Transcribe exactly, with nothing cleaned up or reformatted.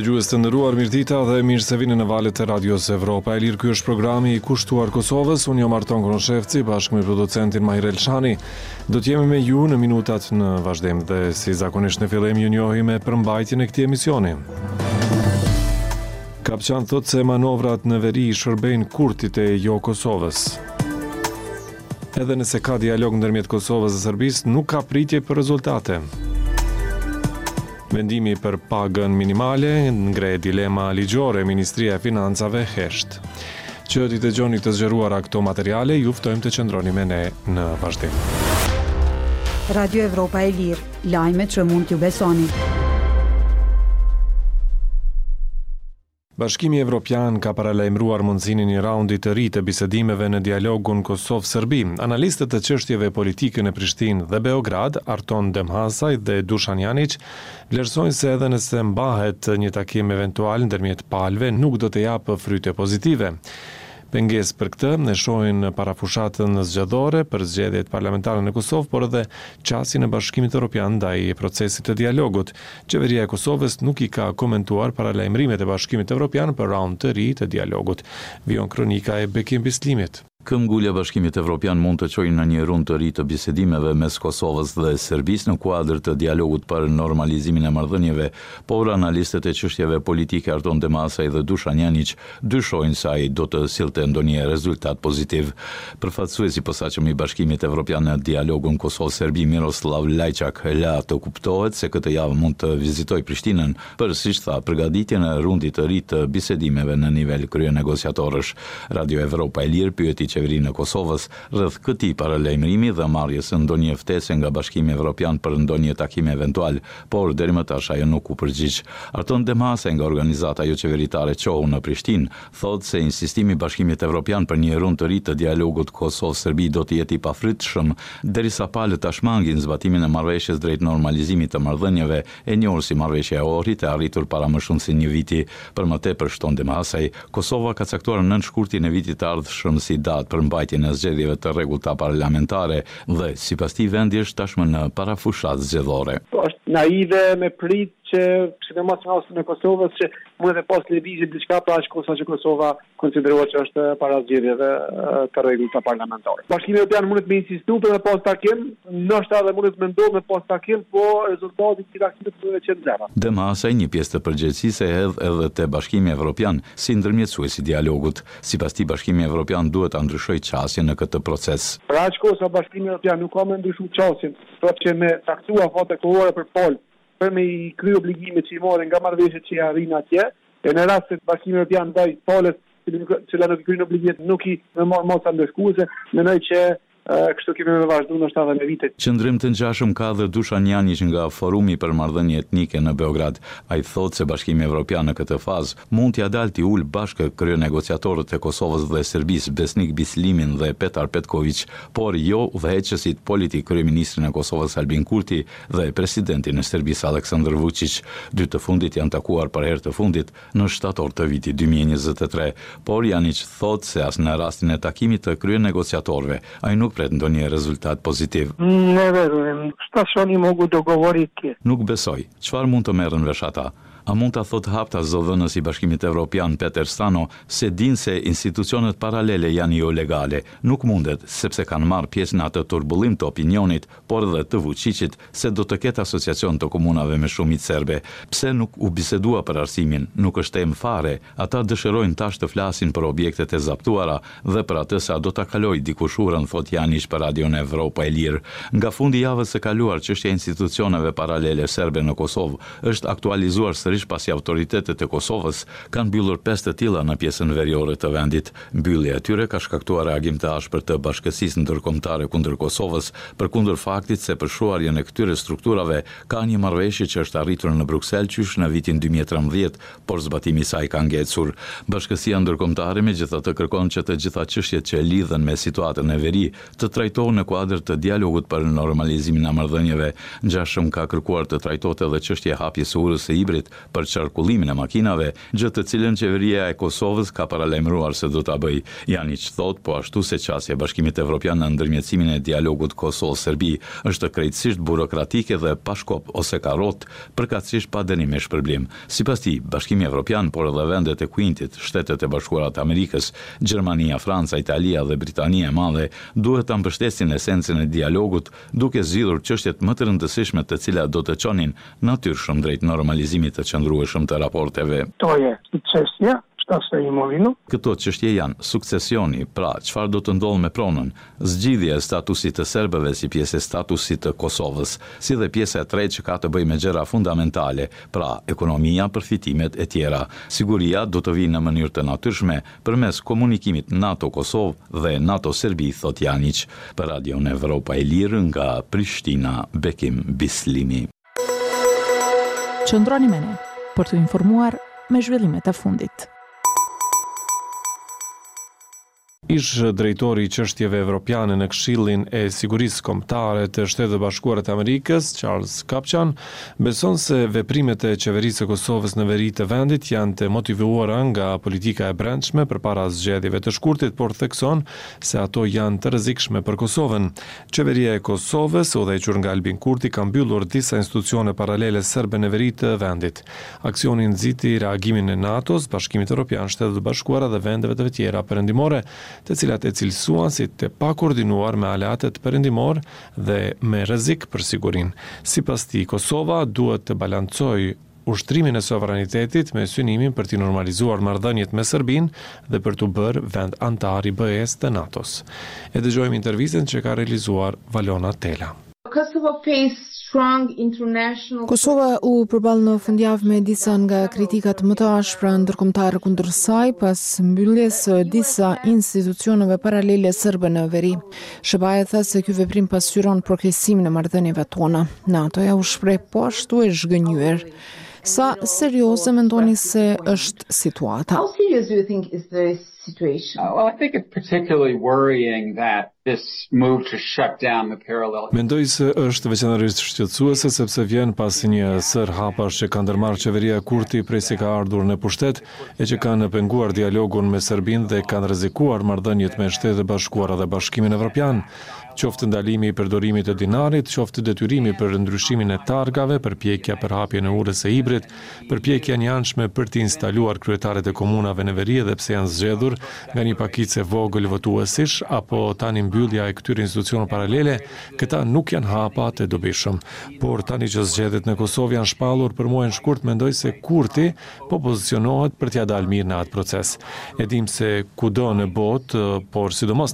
Dëgjues të nderuar, mirëdita dhe mirë se vini në valët e Radios Evropa e Lirë. Ky është programi i kushtuar Kosovës. Unë jam Arton Kronoshevci bashkë me producentin Mahir Elshani. Do të jemi me ju në minutat në vazhdim dhe si zakonisht në fillim ju njohi me përmbajtjen e këtij emisioni. Kapçan thot se manovrat në veri shërbejnë kurtit e jo Kosovës. Edhe nëse ka dialog ndërmjet Kosovës dhe Serbisë, nuk ka pritje për rezultate. Vendimi për pagën minimale ngre dilema ligjore Ministria e Financave hesht. Që t'i dëgjoni të zgjeruara këto materiale, ju ftojmë të qëndroni me ne në vazhdim. Radio Evropa e Lirë, lajme që mund t'ju besoni. Bashkimi Evropian ka paralajmëruar mundësinë një raundi të ri të bisedimeve në dialogun Kosovë-Serbi. Analistët e çështjeve politike në Prishtinë dhe Beograd, Arton Demhasaj dhe Dušan Janić, vlerësojnë se edhe nëse mbahet një takim eventual ndërmjet palëve, nuk do të japë fryte pozitive. Pengesë për këtë ne shohin parafushatën zgjedhore për zgjedhjet parlamentare në Kosovë, por edhe çastin e Bashkimit Evropian ndaj procesit të dialogut. Qeveria e Kosovës nuk i ka komentuar paralajmërimet e Bashkimit Evropian për raund të ri të dialogut. Vion kronika e Bekim Bislimit. Këmbgulja e Bashkimit Evropian mund të çojë në një rund të ri të bisedimeve mes Kosovës dhe Serbisë në kuadër të dialogut për normalizimin e marrëdhënieve, por analistët e çështjeve politike Arton Demhasaj dhe Dušan Janić dyshojnë se ai do të sillte ndonjë rezultat pozitiv. Përfaqësuesi i posaçëm i Bashkimit Evropian në dialogun Kosovë-Serbi, Miroslav Lajçak, la të kuptohet se këtë javë mund të vizitojë Prishtinën për, siç tha, përgatitjen e rundit të ri të bisedimeve në nivel kryenegociatorësh. Radio Evropa e Lirë pyeti qeverinë e Kosovës rreth këtij paralajmërimi dhe marrjes së ndonjë ftese nga Bashkimi Evropian për ndonjë takim eventual, por deri më tash ajo nuk u përgjigj. Arton Demhasaj nga organizata jo qeveritare Q O U në Prishtinë thotë se insistimi i Bashkimit Evropian për një rund të ri të dialogut Kosovë-Serbi do të jetë i pafrytshëm derisa palët ta shmangin zbatimin e marrëveshjes drejt normalizimit të marrëdhënieve, e njohur si marrëveshja e Ohrit, e arritur para më shumë se një viti. Për më tepër, shton Demhasaj, Kosova ka caktuar nëntë shkurtin e vitit të ardhshëm si datë për mbajtjen e zgjedhjeve të rregullta parlamentare dhe sipas tij vendi është tashmë në parafushatë zgjedhore. Është naive me prit që sidomos në rastin e Kosovës që mund të pas lëvizje diçka pra aq kosa që Kosova konsiderohet që është para zgjedhjeve të rregullta parlamentare. Bashkimi Evropian mund të më insistojë për të pas takim, ndoshta edhe mund të mendojë me pas takim, po rezultati i takimit do të qenë zero. Demhasaj një pjesë të përgjegjësisë e hedh edhe te Bashkimi Evropian si ndërmjetësues i dialogut. Sipas tij Bashkimi Evropian duhet ta ndryshojë çastin në këtë proces. Për aq kosa Bashkimi Evropian nuk ka më ndryshuar çastin, thotë që me caktua fate kohore për pol për me i kry obligimet që i morën nga marrëveshjet që i arrin atje, e në rast se Bashkimi Evropian ndaj palës që la nuk i kryen obligimet nuk i më marr mosa ndeshkuese, mendoj që kështu kemi me vazhdu në shtatë me vitet. Qëndrim të ngjashëm ka dhe Dušan Janić nga Forumi për marrëdhënie etnike në Beograd. Ai thotë se Bashkimi Evropian në këtë fazë mund t'ia dalë t'i ul bashkë kryenegociatorët e Kosovës dhe Serbisë Besnik Bislimin dhe Petar Petković, por jo udhëheqësit politik kryeministrin e Kosovës Albin Kurti dhe presidentin e Serbisë Aleksandar Vučić. Dy të fundit janë takuar për herë të fundit në shtator të vitit dy mijë e njëzet e tre, por Janić thotë se as në rastin e takimit të kryenegociatorëve ai nuk pret ndonjë rezultat pozitiv. Ne verujem, šta su oni mogu dogovoriti? Nuk besoj. Çfarë mund të merren vesh ata? A mund ta thot hapta zëdhënës i Bashkimit Evropian Peter Stano se din se institucionet paralele janë jo legale. Nuk mundet, sepse kanë marrë pjesë në atë turbullim të opinionit, por edhe të Vučićit se do të ketë asociacion të komunave me shumicë serbe. Pse nuk u bisedua për arsimin? Nuk është temë fare. Ata dëshirojnë tash të flasin për objektet e zaptuara dhe për atë sa do ta kaloj dikush urën, thot Janić për Radion Evropa e Lirë. Nga fundi javës së kaluar, çështja e institucioneve paralele serbe në Kosovë është aktualizuar sërish pasi autoritetet e Kosovës kanë mbyllur pesë të tilla në pjesën veriore të vendit. Mbyllja e tyre ka shkaktuar reagim të ashpër të Bashkësisë Ndërkombëtare kundër Kosovës, përkundër faktit se për shuarjen e këtyre strukturave ka një marrëveshje që është arritur në Bruksel qysh në vitin dy mijë e trembëdhjetë, por zbatimi i saj ka ngecur. Bashkësia Ndërkombëtare megjithatë kërkon që të gjitha çështjet që lidhen me situatën e veri të trajtohen në kuadër të dialogut për normalizimin e marrëdhënieve. Ngjashëm ka kërkuar të trajtohet edhe çështja e hapjes së urës së hibrit për qarkullimin e makinave, gjë të cilën qeveria e Kosovës ka paralajmëruar se do ta bëj. Janić thot, po ashtu se qasja e Bashkimit Evropian në ndërmjetësimin e dialogut Kosovë-Serbi është krejtësisht burokratike dhe pa shkop ose karrot, përkatësisht pa dënim me shpërblim. Sipas tij, Bashkimi Evropian, por edhe vendet e Quintit, Shtetet e Bashkuara të Amerikës, Gjermania, Franca, Italia dhe Britania e Madhe duhet ta mbështesin esencën e dialogut, duke zgjidhur çështjet më të rëndësishme të cilat do të çonin natyrshëm drejt normalizimit të qëndrueshëm të raporteve. To je sukcesja, shtasë imovinu. Këto çështje janë suksesioni, pra çfarë do të ndodhë me pronën, zgjidhja e statusit të serbëve si pjesë e statusit të Kosovës, si dhe pjesa e tretë që ka të bëjë me gjëra fundamentale, pra ekonomia, përfitimet e tjera. Siguria do të vijë në mënyrë të natyrshme përmes komunikimit NATO-Kosovë dhe NATO-Serbi, thot Janić. Për Radion Evropa e Lirë nga Prishtina, Bekim Bislimi. Qëndroni me ne për të informuar me zhvillimet e fundit. Ish drejtori i çështjeve evropiane në Këshillin e Sigurisë Kombëtare të Shtetet e Bashkuara të Amerikës, Charles Kupchan, beson se veprimet e qeverisë së Kosovës në veri të vendit janë të motivuara nga politika e brendshme përpara zgjedhjeve të shkurtit, por thekson se ato janë të rrezikshme për Kosovën. Qeveria e Kosovës, udhëhequr nga Albin Kurti, ka mbyllur disa institucione paralele serbe në veri të vendit. Aksioni nxiti reagimin e NATO-s, Bashkimit Evropian, Shtetet e Bashkuara dhe vendeve të tjera perëndimore, të cilat e cilësuan si të pakoordinuar me aleatet perëndimor dhe me rrezik për sigurinë. Sipas tij, Kosova duhet të balancojë ushtrimin e sovranitetit me synimin për të normalizuar marrëdhëniet me Serbinë dhe për të bërë vend antar i B E-s të NATO-s. E dëgjojmë intervistën që ka realizuar Valona Tela. Kosova u përball në fundjavë me disa nga kritikat më të ashpra ndërkombëtare kundër saj pas mbylljes së disa institucioneve paralele serbe në veri. S B A-ja tha se ky veprim pasqyron progresimin e marrëdhënieve tona. NATO-ja u shpreh po ashtu e zhgënjur. Sa serioze mendoni se është situata? How serious do you think is the situation? Uh, well, I think it's particularly worrying that this move to shut down the parallel. Mendoj se është veçanërisht shqetësuese sepse vjen pas një sër hapash që ka ndërmarrë qeveria Kurti prej se ka ardhur në pushtet e që kanë penguar dialogun me Serbinë dhe kanë rrezikuar marrëdhëniet me Shtetet e Bashkuara dhe Bashkimin Evropian. Qoftë ndalimi i përdorimit të dinarit, qoftë detyrimi për ndryshimin e targave, përpjekja për hapjen e urës së hibrit, përpjekja e anjashme për të instaluar kryetaret e komunave në veri edhe pse janë zgjedhur nga një pakicë vogël votuesish apo tani mbyllja e këtyre institucioneve paralele, këta nuk janë hapa të dobishëm. Por tani që zgjedhjet në Kosovë janë shpallur për muajin shkurt, mendoj se Kurti po pozicionohet për t'ia dalë mirë në atë proces. E dim se kudo në botë, por sidomos